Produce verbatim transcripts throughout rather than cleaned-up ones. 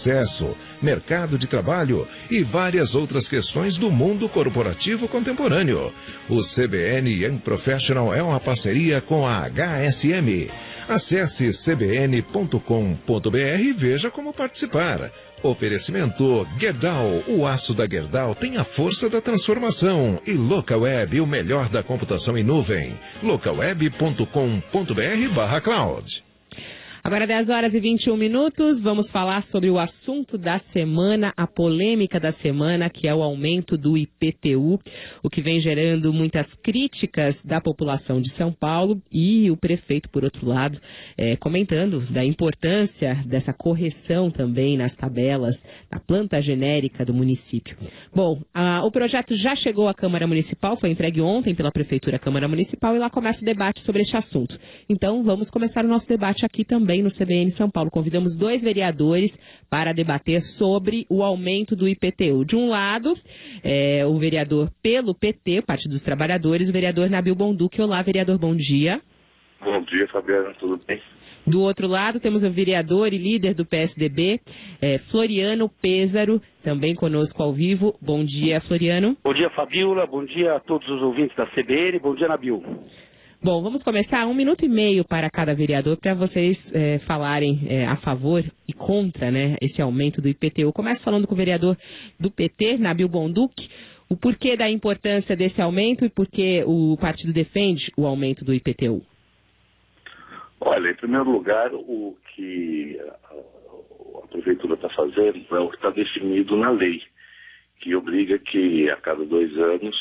processo, mercado de trabalho e várias outras questões do mundo corporativo contemporâneo. O C B N Young Professional é uma parceria com a H S M. Acesse c b n ponto com ponto b r e veja como participar. Oferecimento Gerdau. O aço da Gerdau tem a força da transformação. E Localweb, o melhor da computação em nuvem. localweb ponto com ponto b r barra cloud. Agora dez horas e vinte e um minutos, vamos falar sobre o assunto da semana, a polêmica da semana, que é o aumento do I P T U, o que vem gerando muitas críticas da população de São Paulo e o prefeito, por outro lado, é, comentando da importância dessa correção também nas tabelas da planta genérica do município. Bom, a, o projeto já chegou à Câmara Municipal, foi entregue ontem pela Prefeitura à Câmara Municipal e lá começa o debate sobre este assunto. Então, vamos começar o nosso debate aqui também no C B N São Paulo. Convidamos dois vereadores para debater sobre o aumento do I P T U. De um lado, é, o vereador pelo P T, Partido dos Trabalhadores, o vereador Nabil Bonduque. Olá, vereador, bom dia. Bom dia, Fabiana, tudo bem? Do outro lado, temos o vereador e líder do P S D B, é, Floriano Pêsaro, também conosco ao vivo. Bom dia, Floriano. Bom dia, Fabiola. Bom dia a todos os ouvintes da C B N. Bom dia, Nabil. Bom, vamos começar um minuto e meio para cada vereador para vocês é, falarem é, a favor e contra, né, esse aumento do I P T U. Começo falando com o vereador do P T, Nabil Bonduque, o porquê da importância desse aumento e por que o partido defende o aumento do I P T U. Olha, em primeiro lugar, o que a, a Prefeitura está fazendo é o que está definido na lei, que obriga que a cada dois anos...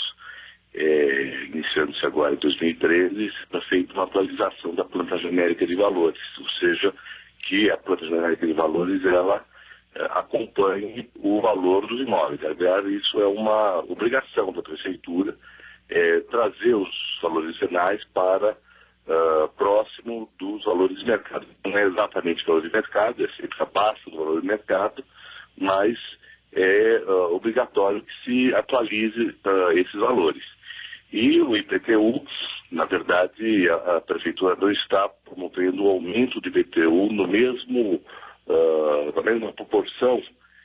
É, iniciando-se agora em dois mil e treze, está feita uma atualização da planta genérica de valores, ou seja, que a planta genérica de valores ela é, acompanhe o valor dos imóveis. Aliás, isso é uma obrigação da Prefeitura, é, trazer os valores finais para uh, próximo dos valores de mercado. Não é exatamente o valor de mercado, é sempre abaixo do valor de mercado, mas é uh, obrigatório que se atualize uh, esses valores. E o I P T U, na verdade, a, a Prefeitura não está promovendo o aumento do I P T U no mesmo, uh, na mesma proporção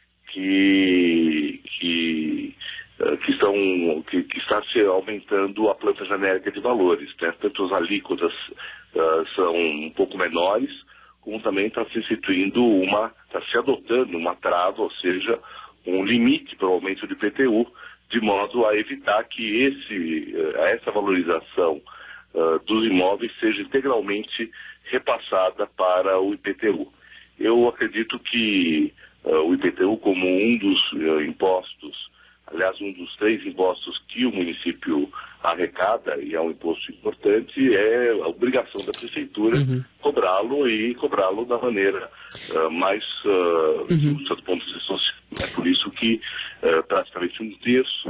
que, que, uh, que, estão, que, que está se aumentando a planta genérica de valores. Né? Tanto as alíquotas uh, são um pouco menores, como também está se instituindo uma, está se adotando uma trava, ou seja, um limite para o aumento do I P T U, de modo a evitar que esse, essa valorização uh, dos imóveis seja integralmente repassada para o I P T U. Eu acredito que uh, o I P T U, como um dos uh, impostos, aliás, um dos três impostos que o município arrecada, e é um imposto importante, é a obrigação da Prefeitura uhum. cobrá-lo e cobrá-lo da maneira uh, mais uh, uhum. justa do ponto de vista social. É por isso que uh, praticamente um terço...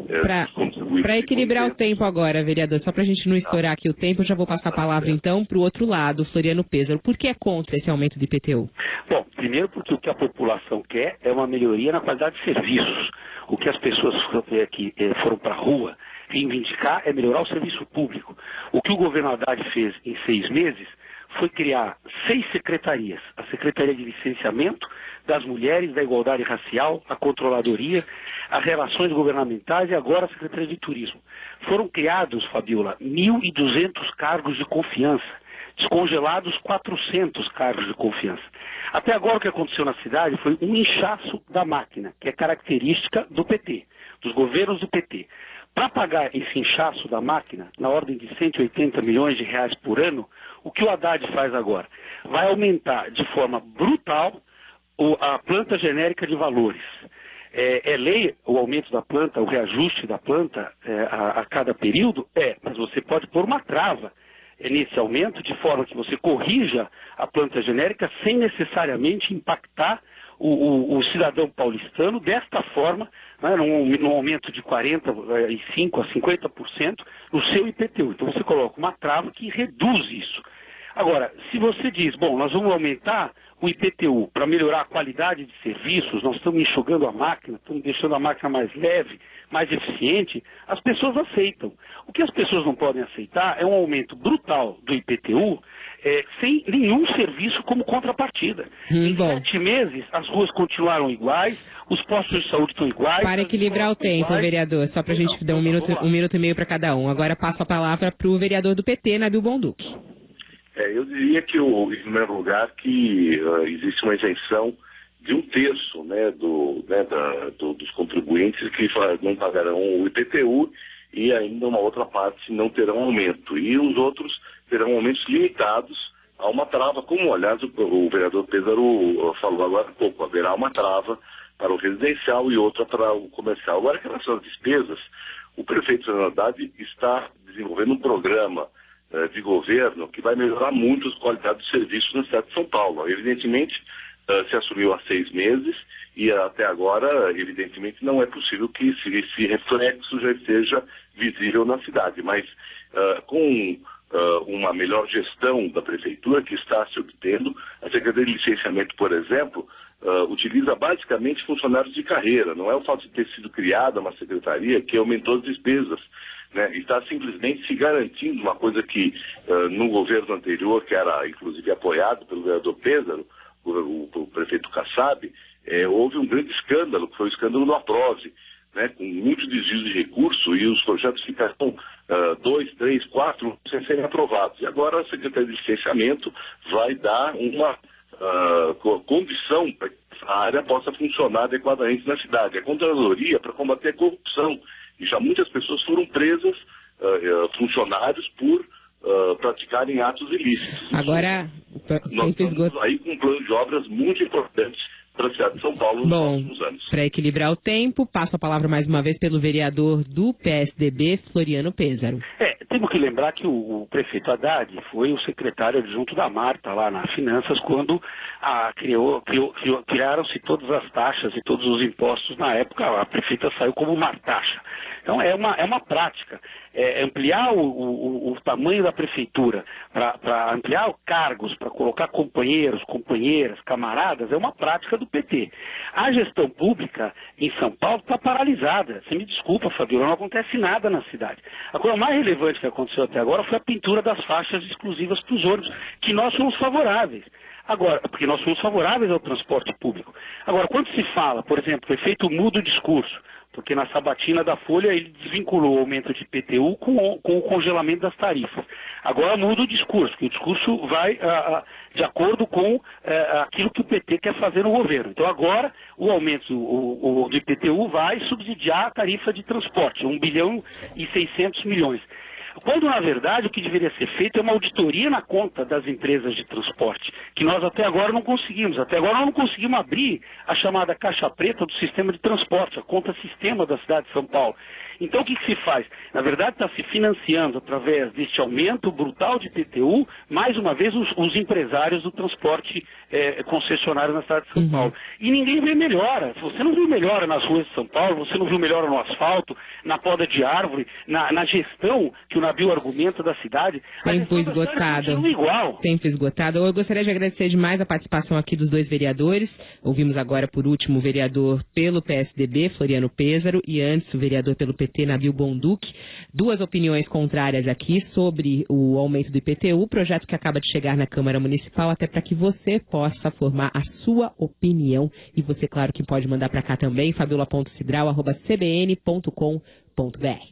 Uh, para equilibrar o tempo agora, vereador, só para a gente não estourar aqui o tempo, eu já vou passar a palavra então para o outro lado, Floriano Pêsaro. Por que é contra esse aumento do I P T U? Bom, primeiro porque o que a população quer é uma melhoria na qualidade de serviços. O que as pessoas que foram para a rua reivindicar é melhorar o serviço público. O que o governo Haddad fez em seis meses foi criar seis secretarias. A Secretaria de Licenciamento, das Mulheres, da Igualdade Racial, a Controladoria, as Relações Governamentais e agora a Secretaria de Turismo. Foram criados, Fabiola, mil e duzentos cargos de confiança, descongelados quatrocentos cargos de confiança. Até agora o que aconteceu na cidade foi um inchaço da máquina, que é característica do P T, dos governos do P T. Para pagar esse inchaço da máquina, na ordem de cento e oitenta milhões de reais por ano, o que o Haddad faz agora? Vai aumentar de forma brutal o, a planta genérica de valores. É, é lei o aumento da planta, o reajuste da planta é, a, a cada período? É, mas você pode pôr uma trava nesse aumento de forma que você corrija a planta genérica sem necessariamente impactar o, o, o cidadão paulistano desta forma, né, num, num aumento de quarenta e cinco por cento a cinquenta por cento no seu I P T U. Então você coloca uma trava que reduz isso. Agora, se você diz, bom, nós vamos aumentar o I P T U para melhorar a qualidade de serviços, nós estamos enxugando a máquina, estamos deixando a máquina mais leve, mais eficiente, as pessoas aceitam. O que as pessoas não podem aceitar é um aumento brutal do I P T U é, sem nenhum serviço como contrapartida. Hum, em bom. sete meses, as ruas continuaram iguais, os postos de saúde estão iguais. Para equilibrar o tempo, iguais. vereador, só para a gente Não, dar um não, minuto, um minuto e meio para cada um. Agora passo a palavra para o vereador do P T, Nabil Bonduque. É, eu diria que, o, em primeiro lugar, que uh, existe uma isenção de um terço, né, do, né, da, do, dos contribuintes que não pagarão o I P T U e ainda uma outra parte não terão aumento. E os outros terão aumentos limitados a uma trava, como, aliás, o, o vereador Péssaro falou agora há pouco, haverá uma trava para o residencial e outra para o comercial. Agora, em relação às despesas, o prefeito Fernando Haddad está desenvolvendo um programa de governo que vai melhorar muito a qualidade dos serviços na cidade de São Paulo. Evidentemente, se assumiu há seis meses e até agora, evidentemente, não é possível que esse reflexo já esteja visível na cidade. Mas com uma melhor gestão da prefeitura que está se obtendo, a Secretaria de Licenciamento, por exemplo, utiliza basicamente funcionários de carreira. Não é o fato de ter sido criada uma secretaria que aumentou as despesas. Né, está simplesmente se garantindo uma coisa que uh, no governo anterior, que era inclusive apoiado pelo vereador Péssaro, o, o, o prefeito Kassab, eh, houve um grande escândalo, que foi o escândalo do Aprove, né, com muitos desvios de recurso e os projetos ficaram uh, dois, três, quatro sem serem aprovados. E agora a Secretaria de Licenciamento vai dar uma uh, condição para que a área possa funcionar adequadamente na cidade. A Controladoria para combater a corrupção. E já muitas pessoas foram presas, uh, uh, funcionários, por uh, praticarem atos ilícitos. Agora, nós estamos aí com um plano de obras muito importante para a cidade de São Paulo nos Bom, próximos anos. Para equilibrar o tempo, passo a palavra mais uma vez pelo vereador do P S D B, Floriano Péssaro. É, temos que lembrar que o, o prefeito Haddad foi o secretário adjunto da Marta lá nas finanças quando a, criou, criou, criou, criaram-se todas as taxas e todos os impostos na época. A prefeita saiu como martaxa. Então é uma, é uma prática. É, ampliar o, o, o tamanho da prefeitura, para ampliar cargos, para colocar companheiros, companheiras, camaradas, é uma prática do P T. A gestão pública em São Paulo está paralisada. Você me desculpa, Fabiola, não acontece nada na cidade. A coisa mais relevante que aconteceu até agora foi a pintura das faixas exclusivas para os ônibus, que nós somos favoráveis. Agora, porque nós somos favoráveis ao transporte público. Agora, quando se fala, por exemplo, o prefeito muda o discurso, porque na sabatina da Folha ele desvinculou o aumento de I P T U com o, com o congelamento das tarifas. Agora muda o discurso, que o discurso vai a, a, de acordo com a, aquilo que o P T quer fazer no governo. Então agora o aumento o, o, do I P T U vai subsidiar a tarifa de transporte, um bilhão e seiscentos milhões. Quando, na verdade, o que deveria ser feito é uma auditoria na conta das empresas de transporte, que nós até agora não conseguimos. Até agora nós não conseguimos abrir a chamada caixa preta do sistema de transporte, a conta sistema da cidade de São Paulo. Então o que, que se faz? Na verdade está se financiando através deste aumento brutal de I P T U, mais uma vez os, os empresários do transporte é, concessionário na cidade de São uhum. Paulo. E ninguém vê melhora. Você não viu melhora nas ruas de São Paulo, você não viu melhora no asfalto, na poda de árvore, na, na gestão que o Nabil argumenta da cidade. Tempo esgotado. Igual. Tempo esgotado. Eu gostaria de agradecer demais a participação aqui dos dois vereadores. Ouvimos agora, por último, o vereador pelo P S D B, Floriano Péssaro, e antes o vereador pelo P T, Nabil Bonduque. Duas opiniões contrárias aqui sobre o aumento do I P T U, projeto que acaba de chegar na Câmara Municipal, até para que você possa formar a sua opinião. E você, claro, que pode mandar para cá também, fabiola ponto cidral arroba c b n ponto com ponto b r.